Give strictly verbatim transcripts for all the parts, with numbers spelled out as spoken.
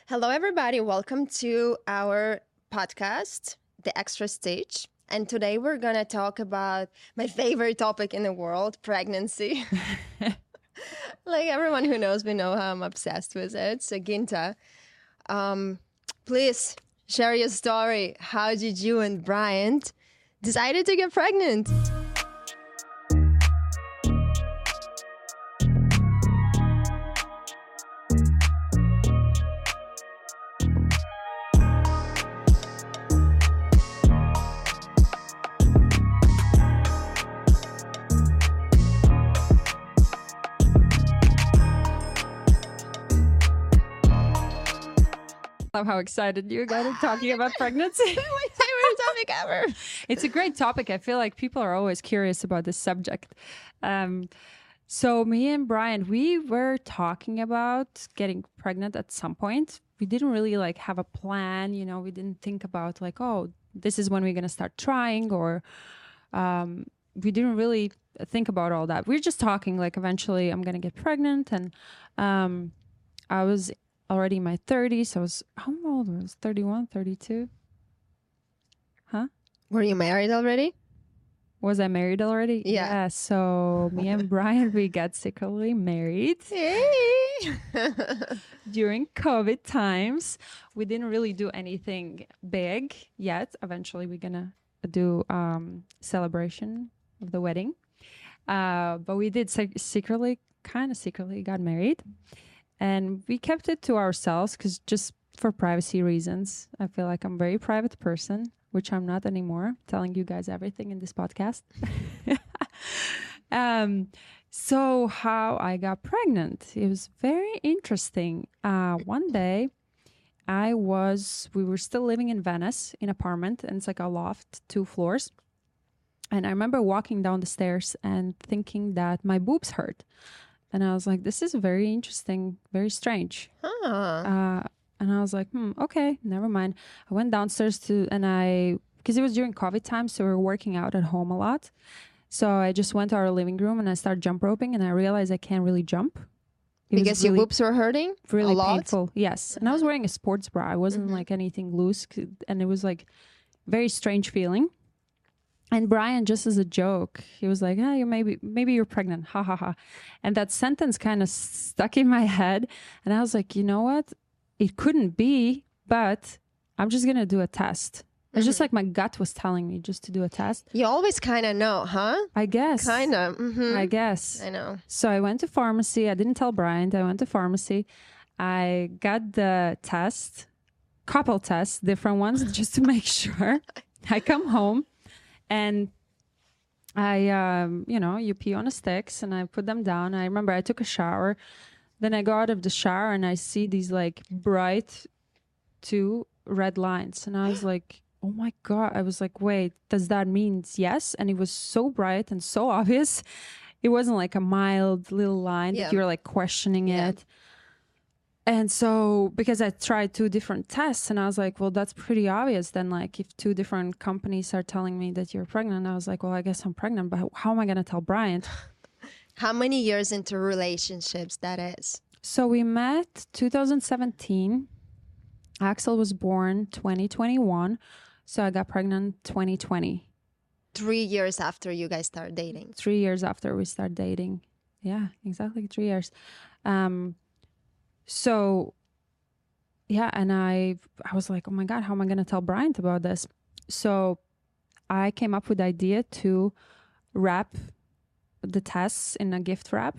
Hello, everybody. Welcome to our podcast, The Extra Stage. And today we're going to talk about my favorite topic in the world, pregnancy. Like everyone who knows me know how I'm obsessed with it. So, Ginta, um, please share your story. How did you and Bryant decided to get pregnant? Love how excited you got talking about pregnancy. My favorite topic ever. It's a great topic. I feel like people are always curious about this subject. Um, so me and Brian, we were talking about getting pregnant at some point. We didn't really like have a plan, you know, we didn't think about like, oh, this is when we're going to start trying, or um, we didn't really think about all that. We were just talking like eventually I'm going to get pregnant. And um, I was already in my thirties. So I was, how old was I? was thirty-one, thirty-two? Huh? Were you married already? Was I married already? Yeah. So me and Brian, we got secretly married Hey. during COVID times. We didn't really do anything big yet. Eventually we're going to do um celebration of the wedding. Uh, but we did sec- secretly, kind of secretly got married. And we kept it to ourselves because just for privacy reasons. I feel like I'm a very private person, which I'm not anymore, telling you guys everything in this podcast. um, so how I got pregnant, it was very interesting. Uh, one day I was, we were still living in Venice in an apartment, and it's like a loft, two floors. And I remember walking down the stairs and thinking that my boobs hurt. And I was like, this is very interesting, very strange. Huh. Uh, and I was like, hmm, okay, never mind. I went downstairs to, and I, because it was during COVID time, so we were working out at home a lot. So I just went to our living room and I started jump roping, and I realized I can't really jump. It because really, your boobs were hurting? Really a lot? painful, yes. Mm-hmm. And I was wearing a sports bra. I wasn't mm-hmm. like anything loose, and it was like very strange feeling. And Brian, just as a joke, he was like, "Ah, you maybe maybe you're pregnant, ha ha ha," and that sentence kind of stuck in my head. And I was like, you know what? It couldn't be, but I'm just gonna do a test. Mm-hmm. It's just like my gut was telling me just to do a test. You always kind of know, huh? I guess. Kind of. Mm-hmm. I guess. I know. So I went to pharmacy. I didn't tell Brian. I went to pharmacy. I got the test, couple tests, different ones, just to make sure. I come home. And I, um, you know, you pee on the sticks and I put them down. I remember I took a shower. Then I go out of the shower and I see these like bright two red lines. And I was like, oh my God. I was like, wait, does that mean yes? And it was so bright and so obvious. It wasn't like a mild little line yeah. that you were like questioning yeah. it. And so, because I tried two different tests and I was like, well, that's pretty obvious. Then like if two different companies are telling me that you're pregnant, I was like, well, I guess I'm pregnant, but how am I going to tell Bryant? How many years into relationships that is? So we met two thousand seventeen. Axel was born twenty twenty-one. So I got pregnant twenty twenty. Three years after you guys started dating. Three years after we started dating. Yeah, exactly. Three years. Um, So, yeah, and I I was like, oh my God, how am I going to tell Bryant about this? So I came up with the idea to wrap the tests in a gift wrap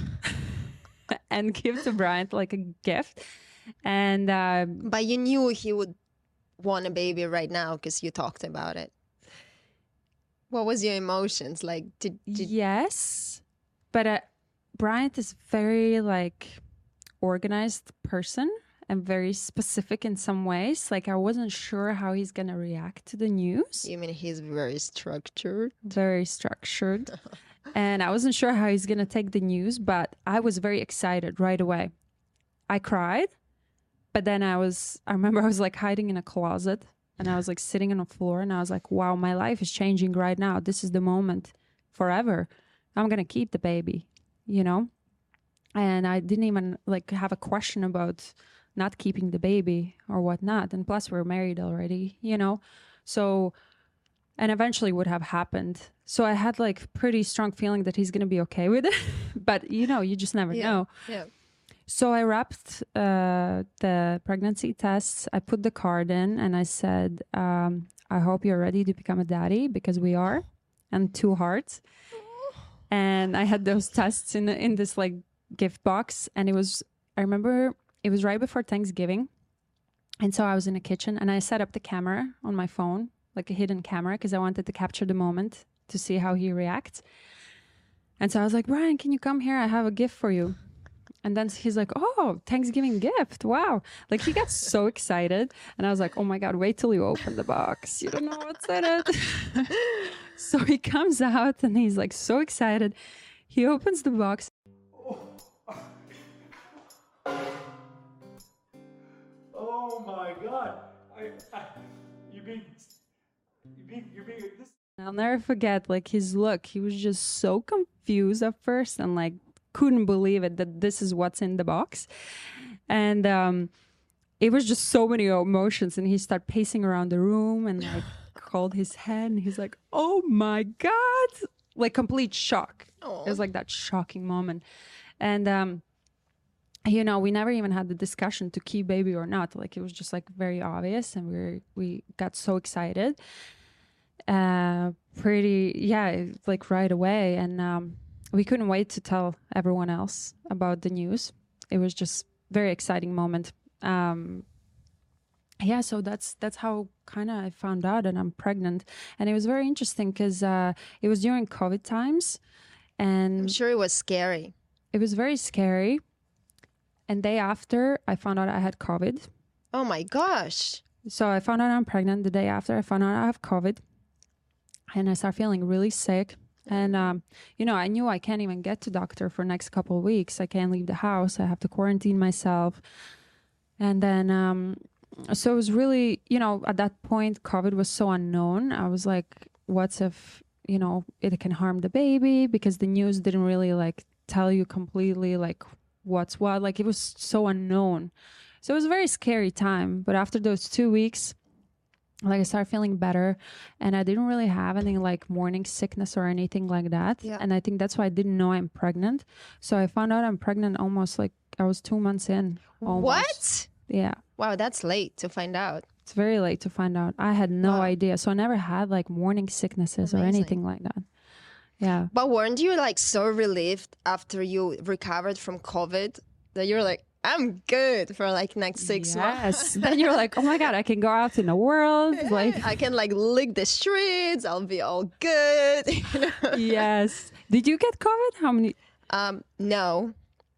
and give to Bryant like a gift. And uh, But you knew he would want a baby right now because you talked about it. What was your emotions? Like, did, did... Yes, but uh, Bryant is very like... organized person and very specific in some ways. Like I wasn't sure how he's gonna react to the news. You mean he's very structured? Very structured. And I wasn't sure how he's gonna take the news, but I was very excited right away. I cried, but then I was, I remember I was like hiding in a closet and I was like sitting on the floor and I was like, wow, my life is changing right now. This is the moment forever. I'm gonna keep the baby, you know? And I didn't even like have a question about not keeping the baby or whatnot. And plus, we're married already, you know? So, and eventually would have happened. So I had like pretty strong feeling that he's going to be okay with it. But, you know, you just never Yeah. know. Yeah. So I wrapped uh, the pregnancy tests. I put the card in and I said, um, I hope you're ready to become a daddy, because we are. And two hearts. And I had those tests in the, in this like gift box. And it was, I remember it was right before Thanksgiving. And so I was in the kitchen and I set up the camera on my phone, like a hidden camera, because I wanted to capture the moment to see how he reacts. And so I was like, Brian, can you come here? I have a gift for you. And then he's like, oh, Thanksgiving gift. Wow. Like he got so excited. And I was like, oh my God, wait till you open the box. You don't know what's in it. So he comes out and he's like so excited. He opens the box. Oh my God. I, I, you being, you being, you're being, this. I'll never forget like his look. He was just so confused at first and like couldn't believe it that this is what's in the box. And um it was just so many emotions, and he started pacing around the room and like called his head and he's like, oh my God, like complete shock. Aw. It was like that shocking moment. And um you know, we never even had the discussion to keep baby or not. Like it was just like very obvious, and we were, we got so excited uh pretty yeah like right away. And um we couldn't wait to tell everyone else about the news. It was just very exciting moment. Um, yeah, so that's that's how kind of I found out that I'm pregnant. And it was very interesting because uh, it was during COVID times. I'm And sure it was scary. it was very scary. And day after, I found out I had COVID. Oh my gosh. So I found out I'm pregnant. The day after, I found out I have COVID. And I started feeling really sick. And, um, you know, I knew I can't even get to doctor for next couple of weeks. I can't leave the house. I have to quarantine myself. And then, um, so it was really, you know, at that point, COVID was so unknown. I was like, what's if, you know, it can harm the baby? Because the news didn't really like tell you completely like what's what. Like it was so unknown. So it was a very scary time. But after those two weeks, like I started feeling better, and I didn't really have any like morning sickness or anything like that. Yeah. And I think that's why I didn't know I'm pregnant. So I found out I'm pregnant almost like I was two months in. Almost. What? Yeah. Wow, that's late to find out. It's very late to find out. I had no Wow. idea. So I never had like morning sicknesses or Amazing. anything like that. Yeah. But weren't you like so relieved after you recovered from COVID that you're like, I'm good for like next six months? Yes. Then you're like, oh my God, I can go out in the world. Like, I can like lick the streets. I'll be all good. You know? yes. Did you get COVID? How many? Um, no,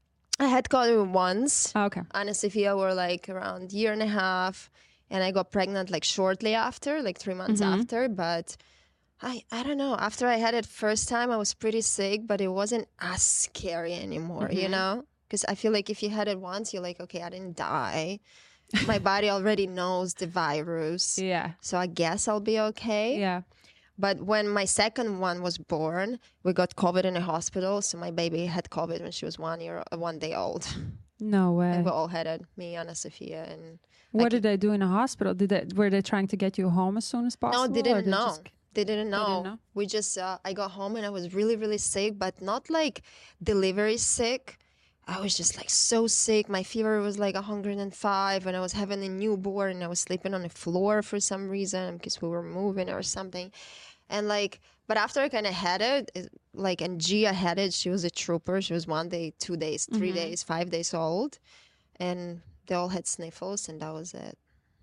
I had COVID once. Oh, okay. Anna Sophia were like around year and a half, and I got pregnant like shortly after, like three months Mhm. after. But I, I don't know. After I had it first time, I was pretty sick, but it wasn't as scary anymore. You Mhm. know, because I feel like if you had it once, you're like, okay, I didn't die. My body already knows the virus, Yeah. so I guess I'll be okay. Yeah. But when my second one was born, we got COVID in a hospital. So my baby had COVID when she was one year, uh, one day old. No way. And we all had it, me, Anna Sophia, and What like- did they do in a hospital? Did they were they trying to get you home as soon as possible? no, they or didn't they know. just- They didn't know. didn't know? We just, uh, I got home and I was really, really sick, but not like delivery sick. I was just like so sick. My fever was like one hundred five, and I was having a newborn, and I was sleeping on the floor for some reason because we were moving or something. And like, but after I kind of had it, it, like, and Gia had it, she was a trooper. She was one day, two days, three Mhm. days, five days old. And they all had sniffles, and that was it.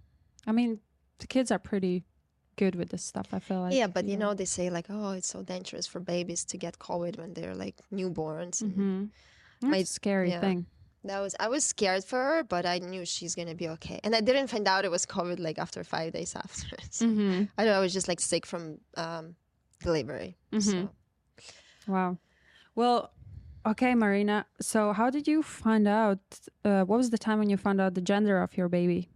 I mean, the kids are pretty good with this stuff, I feel like. yeah, but you know, they say like, oh, it's so dangerous for babies to get COVID when they're like newborns. And Mm-hmm. That's My- a scary yeah. thing. that was, I was scared for her, but I knew she's going to be okay. And I didn't find out it was COVID like after five days after. So Mm-hmm. I don't know, I was just like sick from um, delivery. Mhm. So. Wow. Well, okay, Marina. So how did you find out, uh, what was the time when you found out the gender of your baby?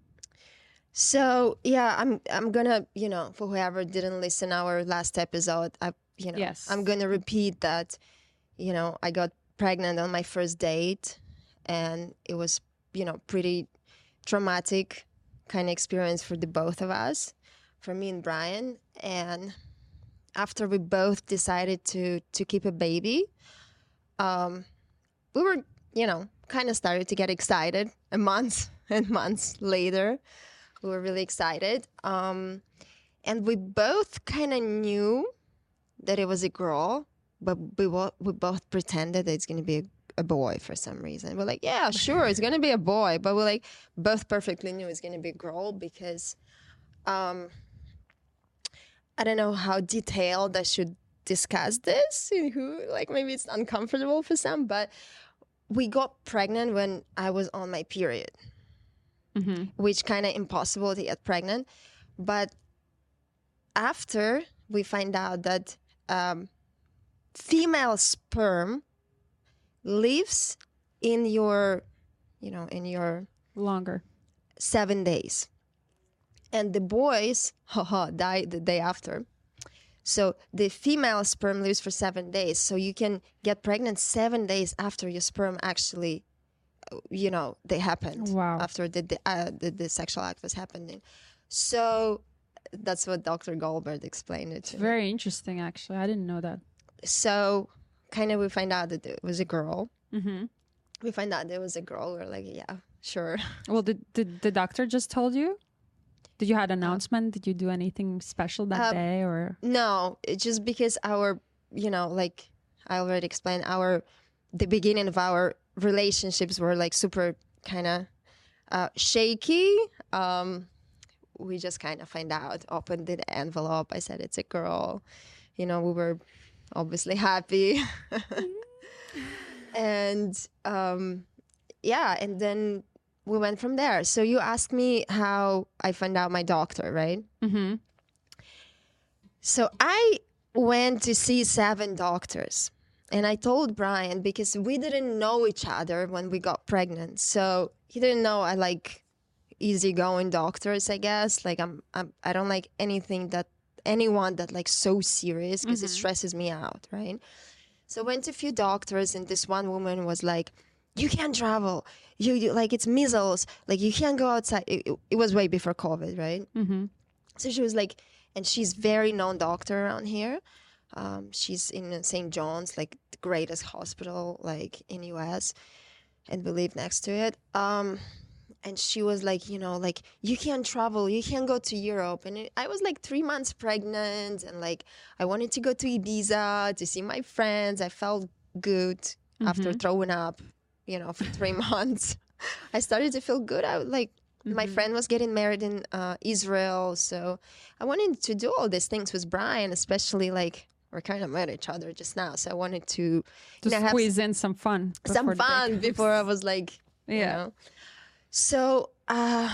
So yeah, I'm I'm gonna, you know, for whoever didn't listen our last episode, I you know Yes. I'm gonna repeat that, you know, I got pregnant on my first date, and it was, you know, pretty traumatic kind of experience for the both of us, for me and Brian. And after we both decided to to keep a baby, um, we were, you know, kind of started to get excited. And months and months later, we were really excited. Um, and we both kind of knew that it was a girl, but we, wo- we both pretended that it's going to be a, a boy for some reason. We're like, yeah, sure, it's going to be a boy. But we're like, both perfectly knew it's going to be a girl because um, I don't know how detailed I should discuss this. Who, like, maybe it's uncomfortable for some, but we got pregnant when I was on my period, Mm-hmm. which kind of impossible to get pregnant. But after we find out that um, female sperm lives in your, you know, in your Longer. seven days, and the boys, haha, die the day after. So the female sperm lives for seven days. So you can get pregnant seven days after your sperm actually, you know, they happened. Wow. After the the, uh, the the sexual act was happening. So that's what Doctor Goldberg explained it It's to me. very interesting, actually. I didn't know that. So kind of we find out that it was a girl. Mm-hmm. We find out there was a girl. We're like, yeah, sure. Well, did, did the doctor just told you? Did you had an announcement? Did you do anything special that Uh, day, or? No, it's just because our, you know, like I already explained, our the beginning of our relationships were like super kind of uh, shaky. Um, we just kind of find out, opened the envelope. I said it's a girl. You know, we were obviously happy. And um, yeah, and then we went from there. So you asked me how I found out my doctor, right? Mm-hmm. So I went to see seven doctors, and I told Brian because we didn't know each other when we got pregnant. So he didn't know I like easygoing doctors, I guess. Like I'm, I'm I don't like anything that anyone that like so serious because it stresses me out, right? So I went to a few doctors, and this one woman was like, "You can't travel. You, you like it's measles. Like you can't go outside." It, it, it was way before COVID, right? Mm-hmm. So she was like, and she's very known doctor around here. Um, she's in Saint John's, like the greatest hospital like in U S, and we live next to it. Um, and she was like, you know, like you can't travel, you can't go to Europe. And it, I was like three months pregnant, and like I wanted to go to Ibiza to see my friends. I felt good after throwing up, you know, for three months. I started to feel good. I was like. My friend was getting married in uh, Israel, so I wanted to do all these things with Brian, especially like we're kind of met each other just now, so I wanted to, you To know, have squeeze in some fun. some before the fun break. before I was like, you Yeah. know. So uh,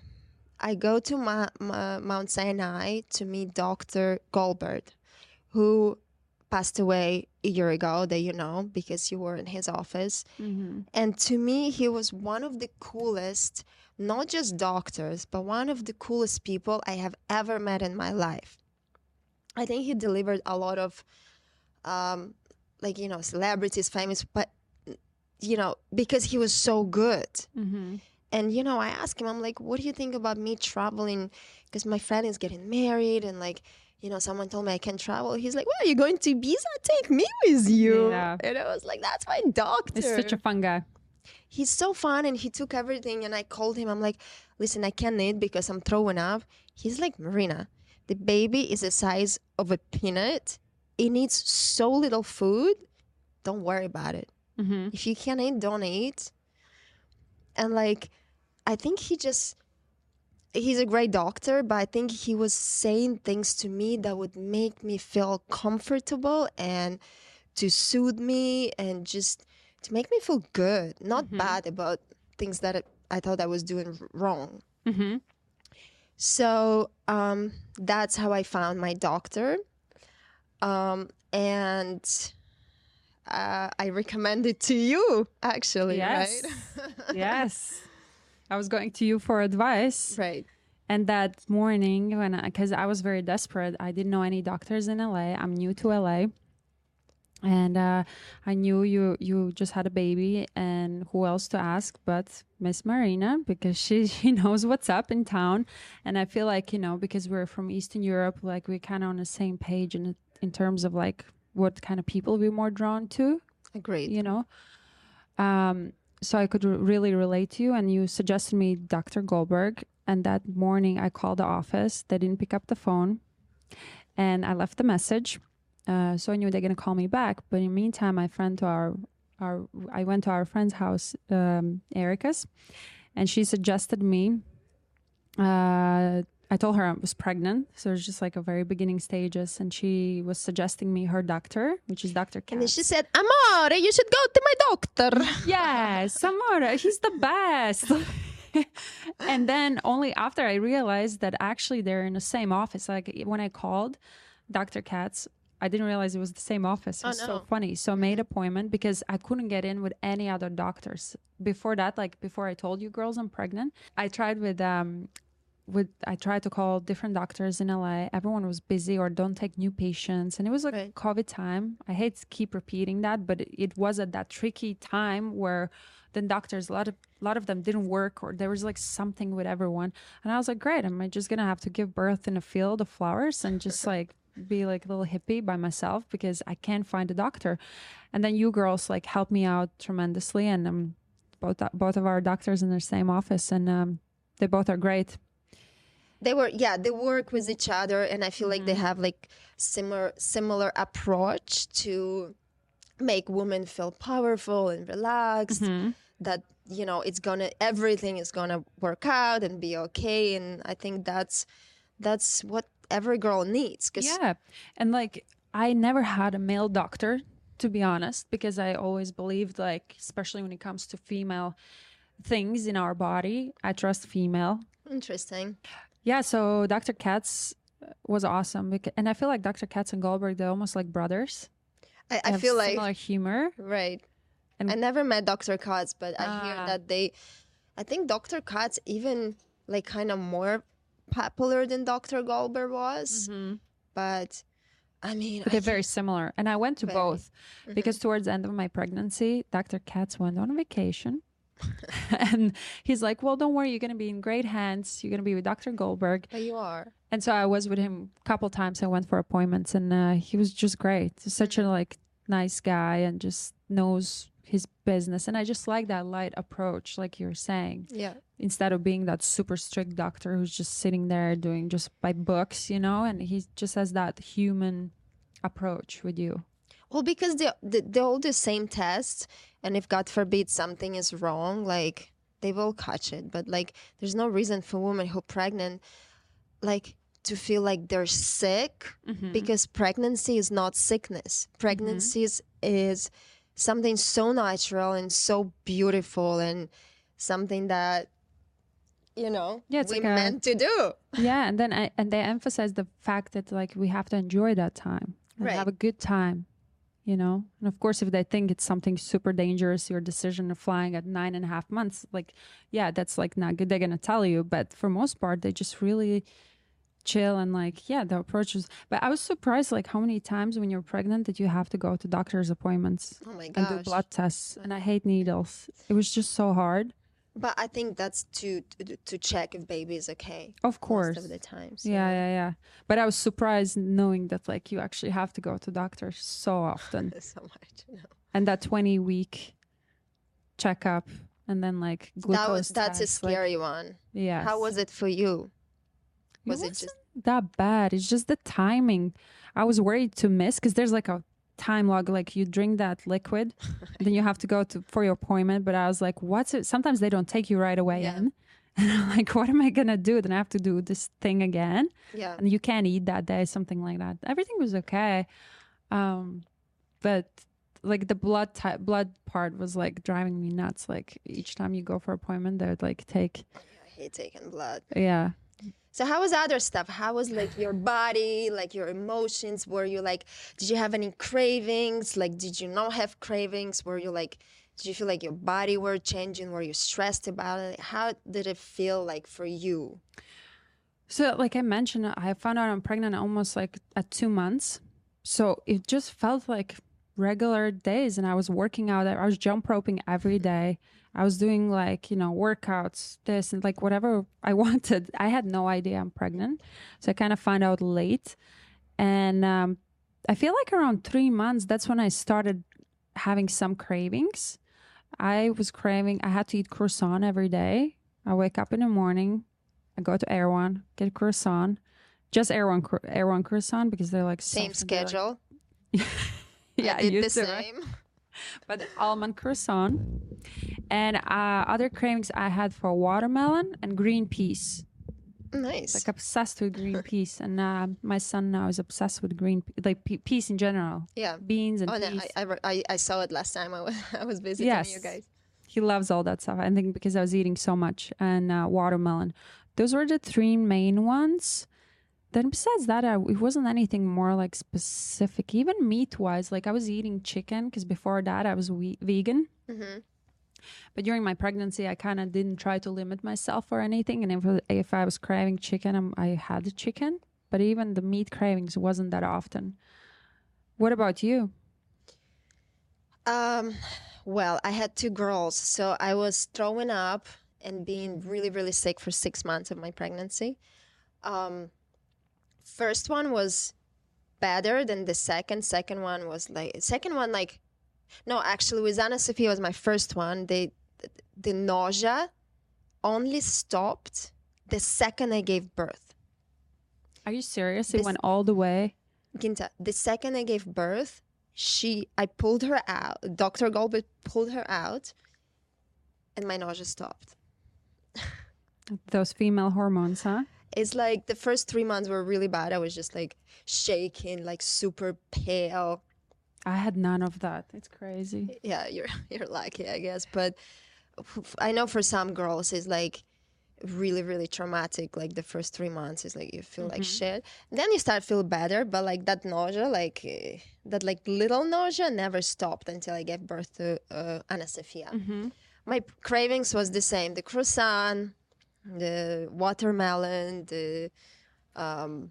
I go to Ma- Ma- Mount Sinai to meet Doctor Goldberg, who passed away a year ago, that you know, because you were in his office. Mhm. And to me, he was one of the coolest, not just doctors, but one of the coolest people I have ever met in my life. I think he delivered a lot of, um, like, you know, celebrities, famous, but, you know, because he was so good. Mhm. And, you know, I asked him, I'm like, what do you think about me traveling? Because my friend is getting married, and, like, you know, someone told me I can't travel. He's like, well, you're going to Ibiza? Take me with you. Yeah. And I was like, that's my doctor. He's such a fun guy. He's so fun, and he took everything. And I called him. I'm like, listen, I can't eat because I'm throwing up. He's like, Marina, the baby is the size of a peanut. It needs so little food. Don't worry about it. Mm-hmm. If you can't eat, don't eat. And like, I think he just, he's a great doctor, but I think he was saying things to me that would make me feel comfortable and to soothe me and just to make me feel good, not bad about things that I thought I was doing wrong. Mm-hmm. So um, that's how I found my doctor. Um, and uh, I recommend it to you, actually, Yes. right? Yes. I was going to you for advice. Right. And that morning, when because I, 'cause I was very desperate, I didn't know any doctors in L A. I'm new to L A. And uh, I knew you you just had a baby, and who else to ask but Miss Marina, because she she knows what's up in town. And I feel like, you know, because we're from Eastern Europe, like we're kind of on the same page in in terms of like what kind of people we're more drawn to, Agreed. you know. Um, so I could r- really relate to you, and you suggested me Doctor Goldberg. And that morning, I called the office. They didn't pick up the phone, and I left the message. Uh, so I knew they're gonna call me back. But in the meantime, my friend to our our I went to our friend's house, um, Erica's, and she suggested me. Uh, I told her I was pregnant, so it's just like a very beginning stages, and she was suggesting me her doctor, which is Doctor And then Katz. she said, Amore, you should go to my doctor. Yes, Samora, he's the best. And then only after I realized that actually they're in the same office. Like when I called Doctor Katz, I didn't realize it was the same office. It Oh, was no. so funny. So I made appointment because I couldn't get in with any other doctors. Before that, like before I told you girls I'm pregnant, I tried with um with I tried to call different doctors in L A. Everyone was busy or don't take new patients, and it was like Right. COVID time. I hate to keep repeating that, but it, it was at that tricky time where the doctors, a lot of a lot of them didn't work, or there was like something with everyone. And I was like, great, am I just gonna have to give birth in a field of flowers and just like be like a little hippie by myself because I can't find a doctor? And then you girls like helped me out tremendously, and um, both both of our doctors in the same office, and um, they both are great. They were, yeah, they work with each other, and I feel like they have like similar similar approach to make women feel powerful and relaxed. That, you know, it's gonna everything is gonna work out and be okay. And I think that's that's what every girl needs. 'Cause Yeah. And like, I never had a male doctor, to be honest, because I always believed, like, especially when it comes to female things in our body, I trust female. Interesting. Yeah. So Doctor Katz was awesome. Because, and I feel like Doctor Katz and Goldberg, they're almost like brothers. I, They I have feel like similar humor. right. And- I never met Doctor Katz, but I hear Ah. that they, I think Doctor Katz even like kind of more popular than Doctor Goldberg was. But I mean, But I they're very similar. And I went to Very. both because towards the end of my pregnancy, Doctor Katz went on vacation. And he's like, well, don't worry, you're going to be in great hands. You're going to be with Doctor Goldberg. but you are. And so I was with him a couple times. I went for appointments, and uh, he was just great. He's such a like nice guy and just knows his business. And I just like that light approach, like you're saying, Yeah. instead of being that super strict doctor who's just sitting there doing just by books, you know, and he just has that human approach with you. Well, because they they they all the same tests, and if God forbid something is wrong, like they will catch it. But like, there's no reason for women who are pregnant, like, to feel like they're sick, because pregnancy is not sickness. Pregnancy is, is something so natural and so beautiful, and something that, you know, Yeah, it's we like a- meant to do. Yeah, and then I, and they emphasize the fact that like we have to enjoy that time and Right. have a good time, you know. And of course, if they think it's something super dangerous, your decision of flying at nine and a half months, like, yeah, that's like not good. They're gonna tell you, but for most part, they just really chill and like, yeah, the approach was. But I was surprised, like how many times when you're pregnant that you have to go to doctor's appointments Oh my and do gosh. blood tests, and I hate needles. It was just so hard. But I think that's to to, to check if baby is okay. Of course. Most of the times. Yeah, yeah, yeah. But I was surprised knowing that like you actually have to go to doctors so often. So much. You know. And that twenty week checkup and then like glucose That was that's a test, like, scary one. yeah. How was it for you? It Was it wasn't just that bad? It's just the timing. I was worried to miss because there's like a time log, like you drink that liquid, then you have to go to for your appointment. But I was like, what's it? Sometimes they don't take you right away Yeah. in. And I'm like, what am I gonna do? Then I have to do this thing again. yeah? And you can't eat that day, something like that. Everything was okay. Um, but like the blood type, blood part was like driving me nuts. Like each time you go for appointment, they would like take, I hate taking blood. yeah. So how was other stuff? How was like your body, like your emotions? Were you like, did you have any cravings? Like, did you not have cravings? Were you like, did you feel like your body were changing? Were you stressed about it? How did it feel like for you? So like I mentioned, I found out I'm pregnant almost like at two months. So it just felt like regular days, and I was working out. I was jump roping every day. I was doing like, you know, workouts, this and like whatever I wanted. I had no idea I'm pregnant. So I kind of found out late. And um, I feel like around three months, that's when I started having some cravings. I was craving, I had to eat croissant every day. I wake up in the morning, I go to Erewhon, get a croissant, just Erewhon, Erewhon croissant because they're like Same soft and they're schedule. Like, yeah, I did you the too, right? same. But almond croissant. And uh, other cravings I had for watermelon and green peas. Nice. Like obsessed with green peas. And uh, my son now is obsessed with green, pe- like pe- peas in general. Yeah. Beans and Oh, no, peas. I, I, I, I saw it last time I was, I was visiting Yes. you guys. He loves all that stuff. I think because I was eating so much. And uh, watermelon. Those were the three main ones. Then besides that, I, it wasn't anything more like specific. Even meat-wise, like I was eating chicken because before that I was we- vegan. Mm-hmm. But during my pregnancy, I kind of didn't try to limit myself or anything. And if, if I was craving chicken, I'm, I had the chicken. But even the meat cravings wasn't that often. What about you? Um, well, I had two girls, so I was throwing up and being really, really sick for six months of my pregnancy. Um, first one was better than the second. Second one was like, second one like, no, actually, with Anna Sophia was my first one. They, the nausea only stopped the second I gave birth. Are you serious? It This- went all the way? Ginta, the second I gave birth, she, I pulled her out. Doctor Goldberg pulled her out, and my nausea stopped. Those female hormones, huh? It's like the first three months were really bad. I was just like shaking, like super pale. I had none of that. It's crazy. Yeah, you're you're lucky, I guess. But f- I know for some girls, it's like really, really traumatic. Like the first three months is like you feel like shit. Then you start feel better, but like that nausea, like eh, that like little nausea, never stopped until I gave birth to uh, Anna Sophia. My cravings was the same: the croissant, the watermelon, the um,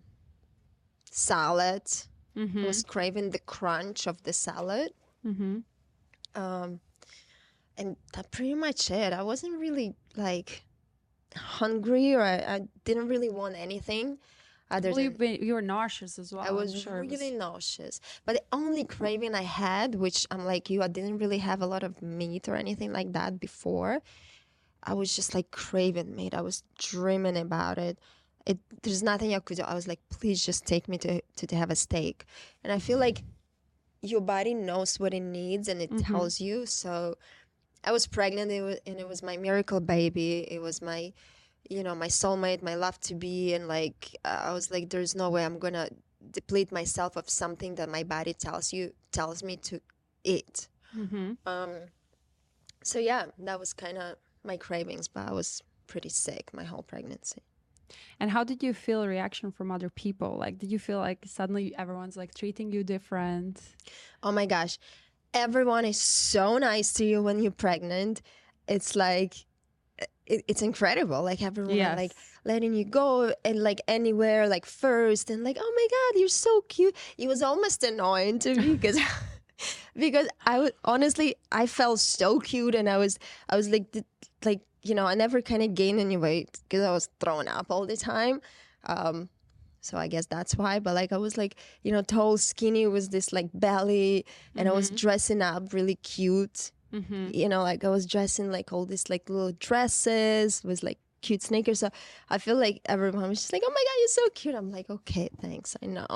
salad. I was craving the crunch of the salad. Mm-hmm. Um, and that's pretty much it. I wasn't really like hungry, or I, I didn't really want anything other Well, you, than been, you were nauseous as well. I was I'm sure it was- really nauseous. But the only craving I had, which I'm like you, I didn't really have a lot of meat or anything like that before. I was just like craving meat. I was dreaming about it. It, there's nothing I could do. I was like, please just take me to, to, to have a steak. And I feel like your body knows what it needs and it tells you. So I was pregnant it was, and it was my miracle baby. It was my, you know, my soulmate, my love to be. And like, uh, I was like, there's no way I'm going to deplete myself of something that my body tells you, tells me to eat. Mm-hmm. Um, so yeah, that was kind of my cravings, but I was pretty sick my whole pregnancy. And how did you feel a reaction from other people? Like, did you feel like suddenly everyone's like treating you different? Oh my gosh. Everyone is so nice to you when you're pregnant. It's like, it, it's incredible. Like everyone Yes. like letting you go and like anywhere, like first, and like, oh my God, you're so cute. It was almost annoying to me because because I was honestly, I felt so cute, and I was I was like th- like you know, I never kind of gained any weight because I was throwing up all the time. Um, so I guess that's why. But like I was like, you know, tall, skinny with this like belly, and I was dressing up really cute. Mm-hmm. You know, like I was dressing like all these like little dresses with like cute sneakers. So I feel like everyone was just like, oh my God, you're so cute. I'm like, okay, thanks. I know.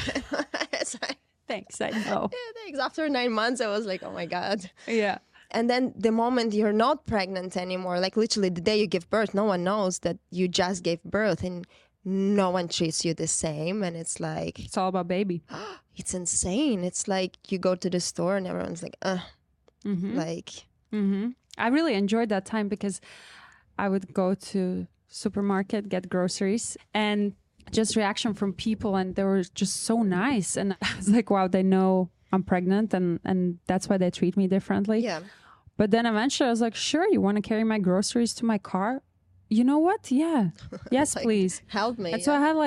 It's like, Thanks, I know. yeah, thanks. After nine months, I was like, oh my God. Yeah. And then the moment you're not pregnant anymore, like literally the day you give birth, no one knows that you just gave birth, and no one treats you the same. And it's like, It's all about baby. it's insane. It's like you go to the store and everyone's like, uh, Mm-hmm. like, Mm-hmm. I really enjoyed that time because I would go to supermarket, get groceries, and just reaction from people, and they were just so nice. And I was like, wow, they know I'm pregnant, and, and that's why they treat me differently. yeah. But then eventually I was like, sure, you want to carry my groceries to my car? You know what? Yeah. Yes, Like, please. help me. And so I had like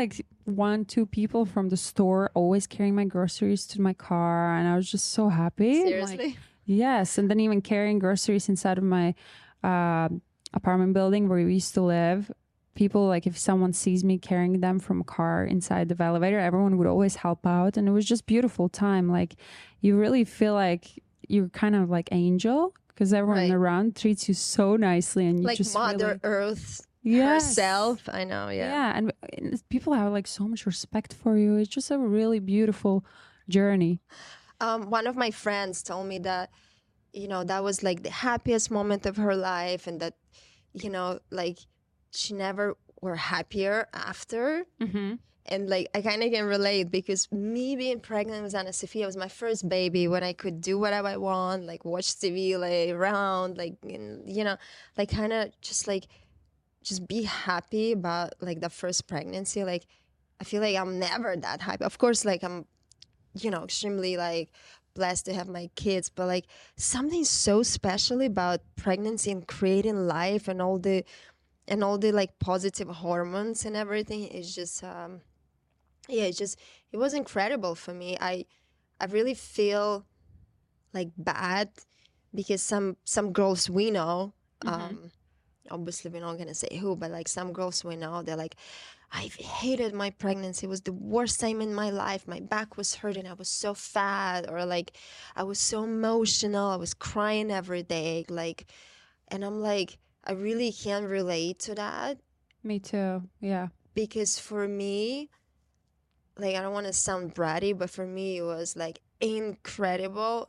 one, two people from the store always carrying my groceries to my car, and I was just so happy. Seriously? Like, yes, and then even carrying groceries inside of my uh, apartment building where we used to live. People, like, if someone sees me carrying them from a car inside the elevator, everyone would always help out, and it was just beautiful time. Like, you really feel like you're kind of like angel because everyone Right. around treats you so nicely, and you Like just Mother really, Earth Yes. herself. I know, yeah. yeah, and, and people have like so much respect for you. It's just a really beautiful journey. Um, one of my friends told me that, you know, that was like the happiest moment of her life, and that, you know, like she never were happier after. Mm-hmm. And like I kind of can relate because me being pregnant with Anna Sophia was my first baby when I could do whatever I want, like watch T V, lay around, like, and, you know, like kind of just like just be happy about like the first pregnancy. Like I feel like I'm never that happy. Of course, like I'm, you know, extremely like blessed to have my kids, but like something so special about pregnancy and creating life and all the and all the like positive hormones and everything is just um yeah, it just it was incredible for me. I I really feel like bad because some some girls we know, um obviously we're not gonna say who, but like some girls we know, they're like, I hated my pregnancy. It was the worst time in my life. My back was hurting. I was so fat, or like I was so emotional. I was crying every day. Like, and I'm like, I really can't relate to that Me too. Yeah. because for me, like, I don't want to sound bratty, but for me, it was like incredible.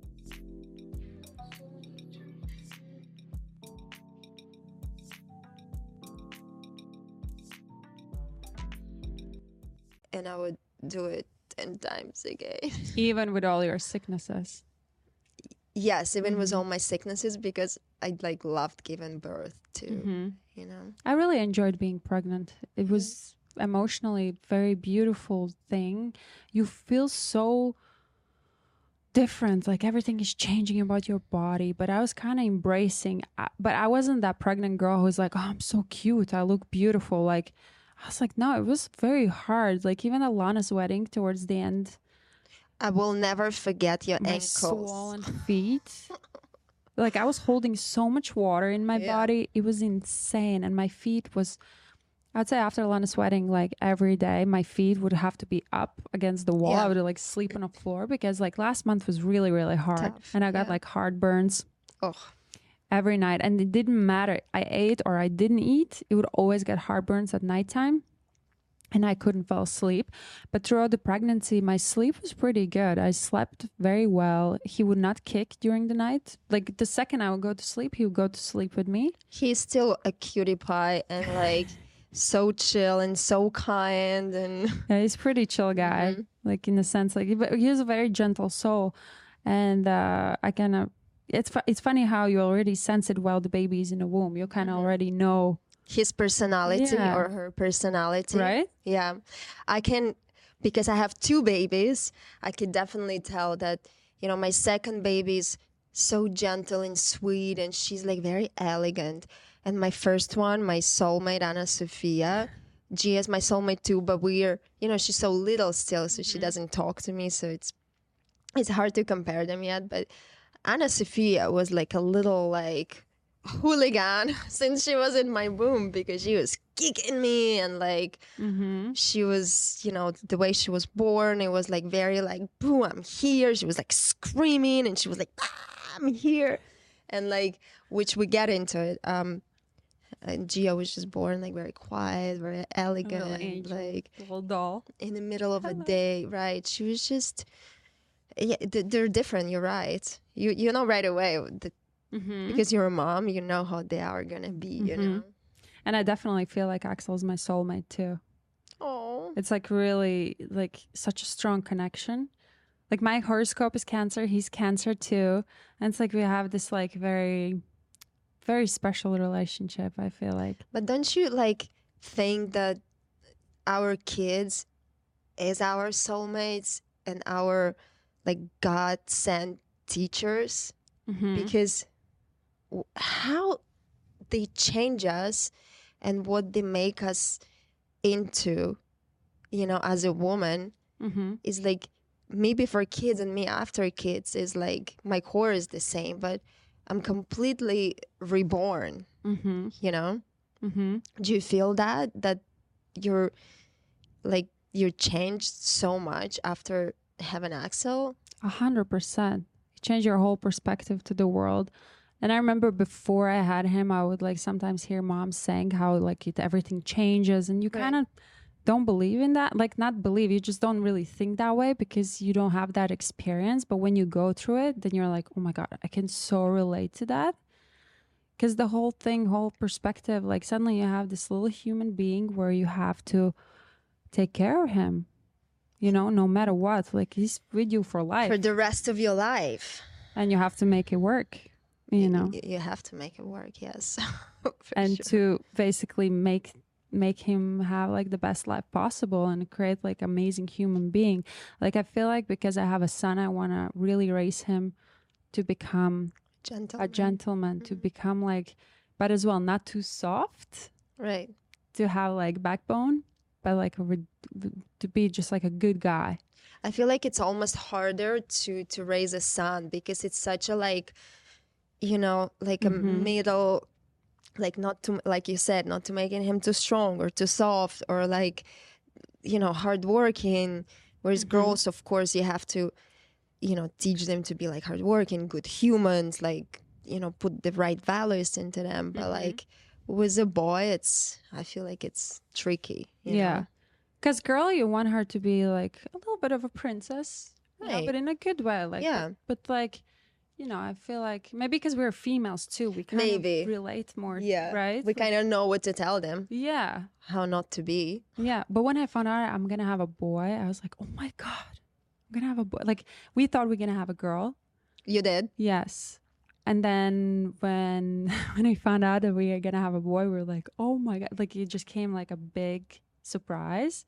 And I would do it ten times again. Even with all your sicknesses. Yes, even with Mhm. all my sicknesses, because I like loved giving birth to, Mm-hmm. you know. I really enjoyed being pregnant. It was emotionally very beautiful thing. You feel so different, like everything is changing about your body, but I was kind of embracing uh, but I wasn't that pregnant girl who's like, oh, I'm so cute, I look beautiful. Like, I was like, no, it was very hard. Like, even at Lana's wedding towards the end, I will never forget your my ankles. swollen feet, like I was holding so much water in my Yeah. body, it was insane. And my feet was, I'd say after Lana's wedding, like every day, my feet would have to be up against the wall. Yeah. I would like sleep on the floor because like last month was really, really hard. Tough, And I got yeah. like heartburns Oh, every night. And it didn't matter. I ate or I didn't eat. It would always get heartburns at nighttime. And I couldn't fall asleep. But throughout the pregnancy, my sleep was pretty good. I slept very well. He would not kick during the night. Like the second I would go to sleep, he would go to sleep with me. he's still a cutie pie and like so chill and so kind and Yeah, he's a pretty chill guy, like in the sense, like but he's a very gentle soul, and uh, I kind of it's fu- it's funny how you already sense it while the baby's in the womb. You kind of already know, his personality Yeah. or her personality. right? Yeah. I can, because I have two babies, I can definitely tell that, you know, my second baby is so gentle and sweet and she's like very elegant. And my first one, my soulmate, Anna Sophia, Gia is my soulmate too, but we're, you know, she's so little still, so she doesn't talk to me. So it's, it's hard to compare them yet. But Anna Sophia was like a little like hooligan since she was in my womb because she was kicking me and like Mm-hmm. she was, you know, the way she was born, it was like very like, boo, I'm here. She was like screaming and she was like, ah, I'm here. And like, which we get into it. Um, and Gia was just born like very quiet, very elegant, angel. like Little doll. in the middle of a day, right? She was just, yeah, th- they're different. You're right. You you know right away the, Mm-hmm. because you're a mom, you know how they are gonna be. You Mhm. know. And I definitely feel like Axel's my soulmate too. Oh. It's like really like such a strong connection. Like my horoscope is Cancer, he's Cancer too, and it's like we have this like very, very special relationship. I feel like. But don't you like think that our kids is our soulmates and our like God sent teachers? Mm-hmm. Because w- how they change us and what they make us into you know, as a woman, Mm-hmm. is like maybe for kids and me after kids is like my core is the same, but I'm completely reborn, Mm-hmm. you know? Mm-hmm. Do you feel that that you're like you're changed so much after having Axel? A hundred percent. You change your whole perspective to the world. And I remember before I had him, I would like sometimes hear moms saying how like it, everything changes, and you Right. kind of don't believe in that. Like not believe, you just don't really think that way because you don't have that experience. But when you go through it, then you're like, oh my God, I can so relate to that. Because the whole thing, whole perspective, like suddenly you have this little human being where you have to take care of him, you know, no matter what. Like he's with you for life. For the rest of your life. And you have to make it work, you know, Y- you have to make it work, yes. For and sure. to basically make make him have like the best life possible and create like amazing human being. Like I feel like because I have a son, I want to really raise him to become Gentleman. a gentleman, to become like, but as well not too soft, Right. to have like backbone, but like a, re- to be just like a good guy. I feel like it's almost harder to to raise a son because it's such a like, you know, like a Mhm. middle, like not to, like you said, not to making him too strong or too soft or like, you know, hardworking. Whereas girls, of course, you have to, you know, teach them to be like hardworking, good humans, like, you know, put the right values into them. But like with a boy, it's, I feel like it's tricky. You Yeah. know? Because girl, you want her to be like a little bit of a princess, you know, Right. but in a good way. Like, Yeah. But, but like, you know, I feel like maybe because we're females too, we kind Maybe. of relate more, Yeah. right? We kind of know what to tell them, Yeah, how not to be. yeah. But when I found out I'm gonna have a boy, I was like, oh my God, I'm gonna have a boy. Like we thought we are gonna have a girl. You did? Yes. And then when when we found out that we are gonna have a boy, we were like, oh my God, like it just came like a big surprise.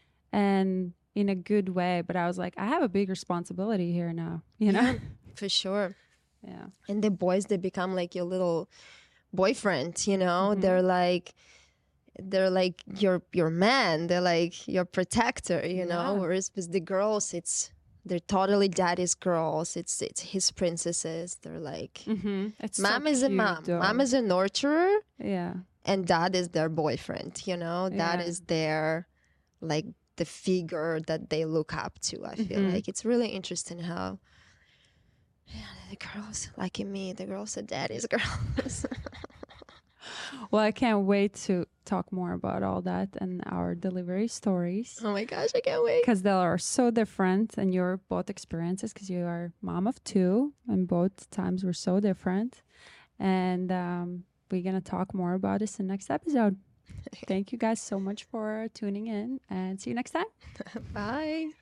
And in a good way, but I was like, I have a big responsibility here now, you know? Yeah, for sure. Yeah. And the boys, they become like your little boyfriend, you know? Mhm. They're like, they're like your your man. They're like your protector, you know? Yeah. Whereas with the girls, it's, they're totally daddy's girls. It's it's his princesses. They're like, Mm-hmm. It's mom so is a cute, mom. though. Mom is a nurturer, Yeah. and dad is their boyfriend, you know? That Yeah. is their, like, the figure that they look up to. I feel Mhm. like it's really interesting how, yeah, the girls, like in me, the girls are daddy's girls. Well, I can't wait to talk more about all that and our delivery stories Oh my gosh, I can't wait. because they are so different, and your both experiences, because you are mom of two, and both times were so different. And um, we're gonna talk more about this in the next episode. Thank you guys so much for tuning in, and see you next time. Bye.